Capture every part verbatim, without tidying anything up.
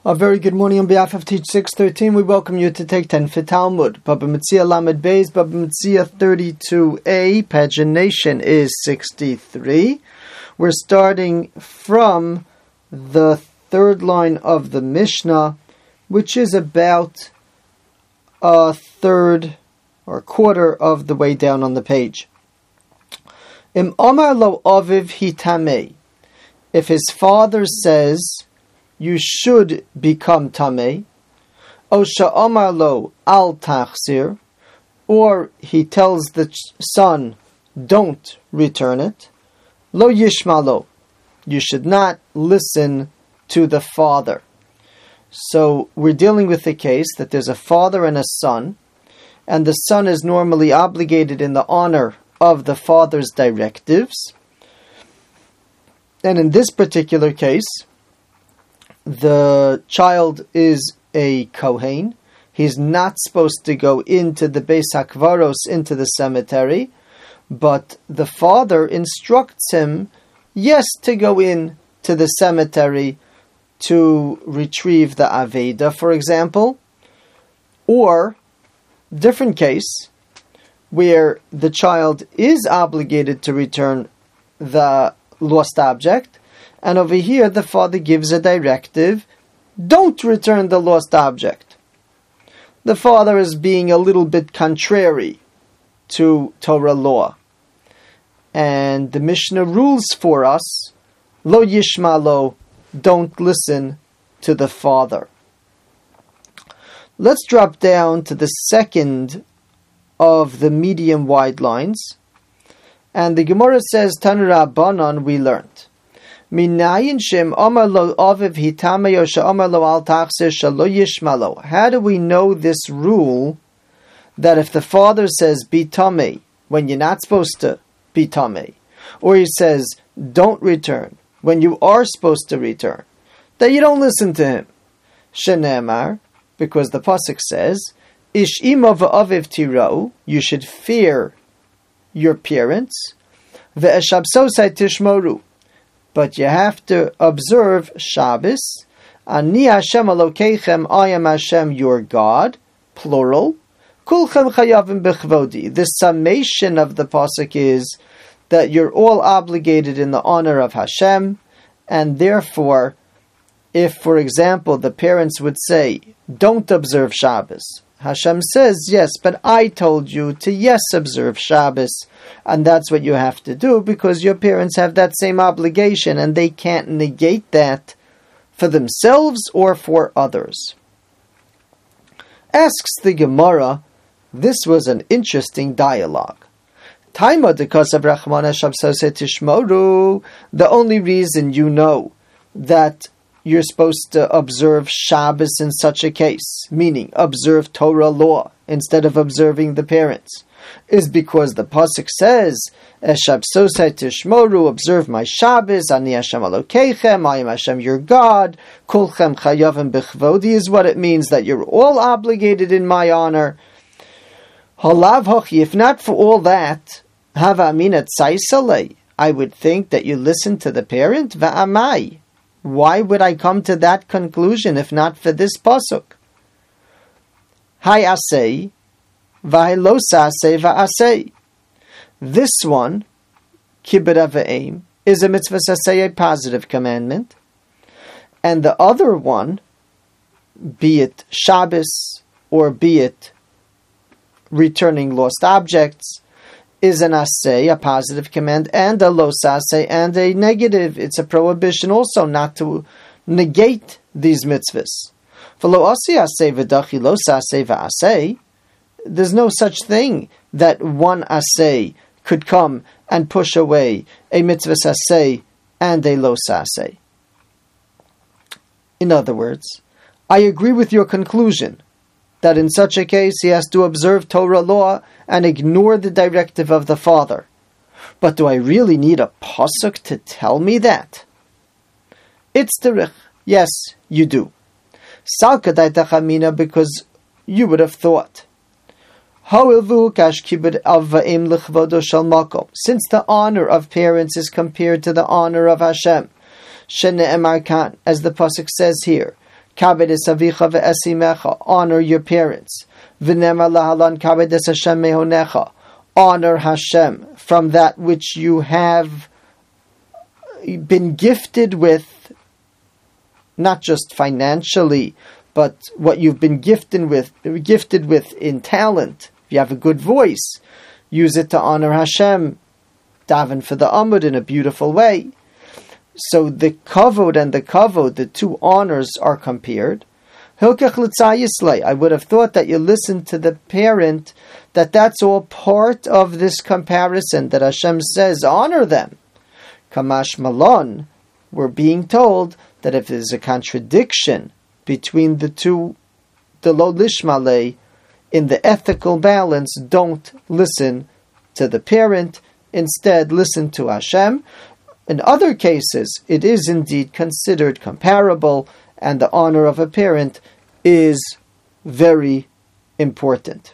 A very good morning on behalf of Teach six thirteen. We welcome you to take ten for Talmud. Baba Metzia Lamed Beis, Baba Metzia thirty-two A. Pagination is sixty-three. We're starting from the third line of the Mishnah, which is about a third or quarter of the way down on the page. Im Amar lo aviv hitamei. If his father says, you should become tamei, o sha'amar lo al tachzir, or he tells the son, don't return it, lo yishma lo, you should not listen to the father. So we're dealing with the case that there's a father and a son, and the son is normally obligated in the honor of the father's directives. And in this particular case, the child is a Kohen. He's not supposed to go into the Beis HaKvaros, into the cemetery, but the father instructs him, yes, to go in to the cemetery to retrieve the Aveda, for example, or different case where the child is obligated to return the lost object, and over here the father gives a directive, don't return the lost object. The father is being a little bit contrary to Torah law. And the Mishnah rules for us, lo yishma lo, don't listen to the father. Let's drop down to the second of the medium wide lines. And the Gemara says, Tanu Rabbanan, we learned. Minayin shem amar lo aviv hitamei o she'amar lo al tachzir shelo yishma lo. How do we know this rule that if the father says be tamei when you're not supposed to be tamei, or he says don't return when you are supposed to return, that you don't listen to him? Shenemar, because the pasuk says, Ish ima v'aviv tirau, you should fear your parents, ve'eshabsosai tishmoru, but you have to observe Shabbos. Ani Hashem Elokeichem, I am Hashem your God, plural. Kulchem chayavim b'chvodi. The summation of the pasuk is that you're all obligated in the honor of Hashem, and therefore, if, for example, the parents would say, don't observe Shabbos, Hashem says, yes, but I told you to yes observe Shabbos, and that's what you have to do because your parents have that same obligation and they can't negate that for themselves or for others. Asks the Gemara, this was an interesting dialogue. Taima dekos Abrahmana shabsose tishmoru, the only reason you know that you're supposed to observe Shabbos in such a case, meaning observe Torah law instead of observing the parents, is because the pasuk says, "Eshabsosai tishmoru, observe my Shabbos. Ani Hashem Elokeichem, I am Hashem your God. Kulchem chayavim b'chvodi," is what it means that you're all obligated in my honor. Halav hochi, if not for all that, hava amina tzaisalei, I would think that you listen to the parent. Va'amai. Why would I come to that conclusion if not for this pasuk? Hai asei, v'hai lo sasei va'asei. This one, kibbutz v'aim, is a mitzvah sasei, a positive commandment, and the other one, be it Shabbos or be it returning lost objects, is an asay, a positive command, and a los asay, and a negative. It's a prohibition also not to negate these mitzvahs. There's no such thing that one asay could come and push away a mitzvah asay and a los asay. In other words, I agree with your conclusion that in such a case he has to observe Torah law and ignore the directive of the father. But do I really need a pasuk to tell me that? It's derech. Yes, you do. Salkadai tachamina, because you would have thought. Since the honor of parents is compared to the honor of Hashem, as the pasuk says here, Kabed es avicha ve'esimecha, honor your parents. V'nemar lahalan kabed es Hashem mehonecha, honor Hashem from that which you have been gifted with, not just financially, but what you've been gifted with, gifted with in talent. If you have a good voice, use it to honor Hashem. Daven for the Amud in a beautiful way. So the kavod and the kavod, the two honors, are compared. I would have thought that you listened to the parent, that that's all part of this comparison, that Hashem says, honor them. Kamash Malon, we're being told that if there's a contradiction between the two, the lo lishmale, in the ethical balance, don't listen to the parent, instead listen to Hashem. In other cases, it is indeed considered comparable, and the honor of a parent is very important.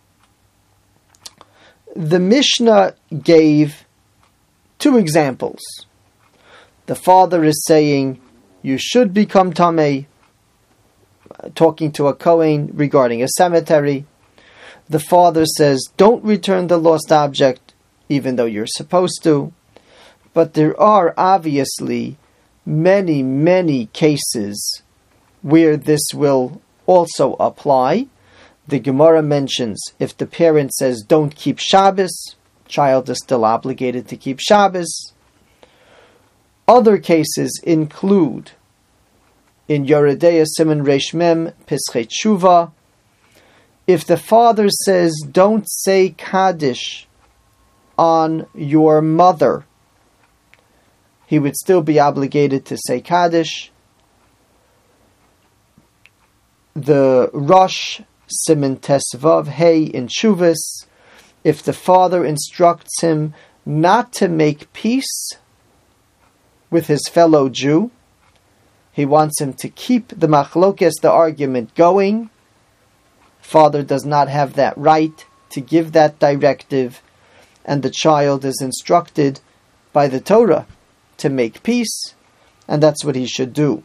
The Mishnah gave two examples. The father is saying, you should become Tameh, talking to a Kohen regarding a cemetery. The father says, don't return the lost object, even though you're supposed to. But there are obviously many, many cases where this will also apply. The Gemara mentions if the parent says, don't keep Shabbos, child is still obligated to keep Shabbos. Other cases include in Yoredeya Siman Reish Mem Pischei Tshuva, if the father says, don't say Kaddish on your mother, he would still be obligated to say Kaddish. The Rosh Siman Tesvav Hey in Shuvas, if the father instructs him not to make peace with his fellow Jew, he wants him to keep the machlokes, the argument, going. Father does not have that right to give that directive, and the child is instructed by the Torah to make peace, and that's what he should do.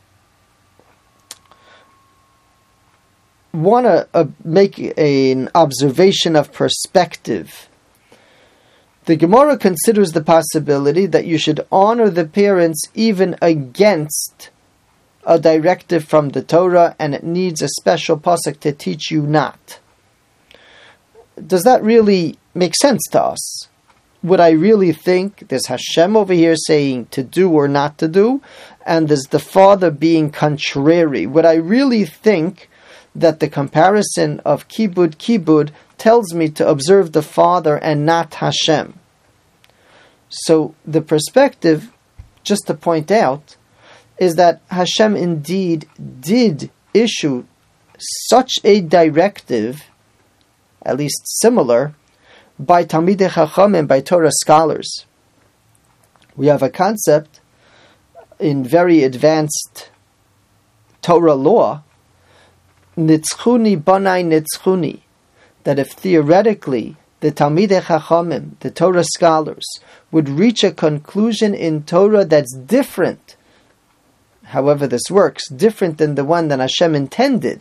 Want to uh, make an observation of perspective. The Gemara considers the possibility that you should honor the parents even against a directive from the Torah, and it needs a special pasuk to teach you not. Does that really make sense to us? Would I really think there's Hashem over here saying to do or not to do, and there's the father being contrary? Would I really think that the comparison of kibud kibud tells me to observe the father and not Hashem? So the perspective, just to point out, is that Hashem indeed did issue such a directive, at least similar, by Talmidei Chachamim, by Torah scholars. We have a concept in very advanced Torah law, Nitzchuni Banai Nitzchuni, that if theoretically the Talmidei Chachamim, the Torah scholars, would reach a conclusion in Torah that's different, however this works, different than the one that Hashem intended,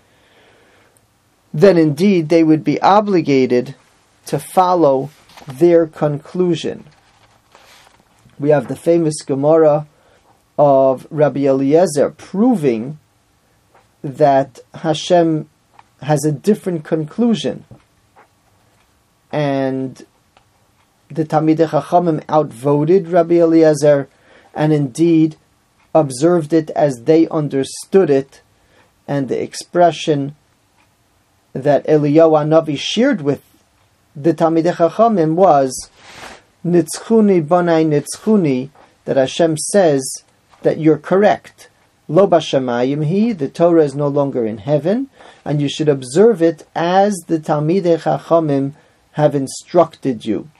then indeed they would be obligated to follow their conclusion. We have the famous Gemara of Rabbi Eliezer proving that Hashem has a different conclusion, and the Talmidei Chachamim outvoted Rabbi Eliezer and indeed observed it as they understood it, and the expression that Eliyahu Hanavi shared with the Talmidei Chachamim was Nitzchuni Banai Nitzchuni, that Hashem says that you're correct. Lo b'shamayim hi, the Torah is no longer in heaven, and you should observe it as the Talmidei Chachamim have instructed you.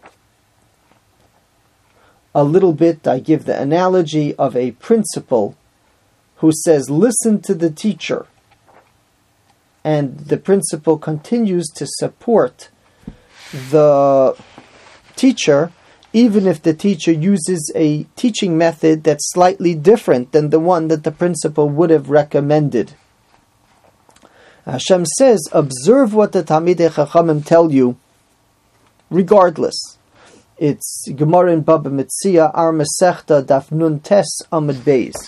A little bit, I give the analogy of a principal who says, listen to the teacher, and the principal continues to support the teacher even if the teacher uses a teaching method that's slightly different than the one that the principal would have recommended. Hashem says, observe what the Talmidei Chachamim tell you, regardless. It's Gemara in Baba Metzia, Ar Masechta, Daf Nun Tes Amud Beis.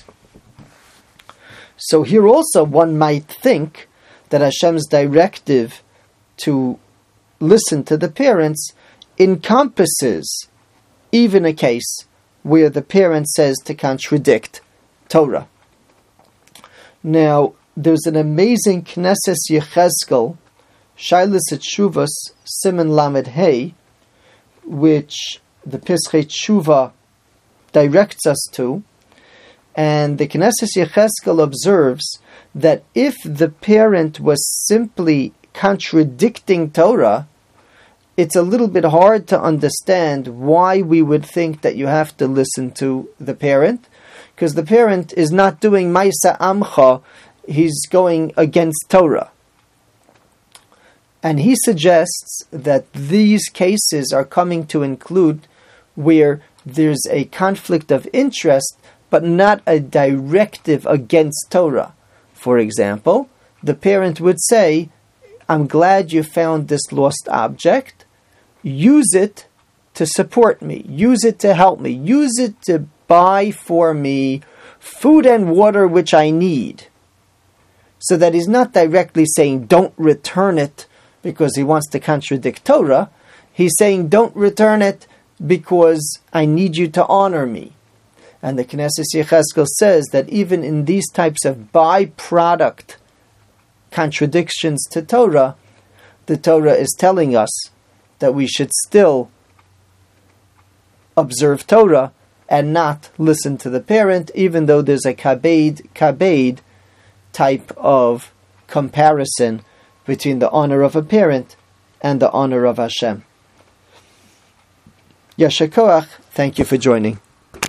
So here also one might think that Hashem's directive to listen to the parents encompasses even a case where the parent says to contradict Torah. Now, there's an amazing Knesses Yechezkel, Shailas Tshuvos, Siman Lamed Hey, which the Pischei Tshuva directs us to, and the Knesses Yechezkel observes that if the parent was simply contradicting Torah, it's a little bit hard to understand why we would think that you have to listen to the parent, because the parent is not doing Maisa Amcha, he's going against Torah. And he suggests that these cases are coming to include where there's a conflict of interest, but not a directive against Torah. For example, the parent would say, I'm glad you found this lost object. Use it to support me. Use it to help me. Use it to buy for me food and water which I need. So that he's not directly saying, don't return it because he wants to contradict Torah. He's saying, don't return it because I need you to honor me. And the Knesses Yechezkel says that even in these types of byproduct contradictions to Torah, the Torah is telling us that we should still observe Torah and not listen to the parent, even though there's a kabed, kabed type of comparison between the honor of a parent and the honor of Hashem. Yasher Koach, thank you for joining.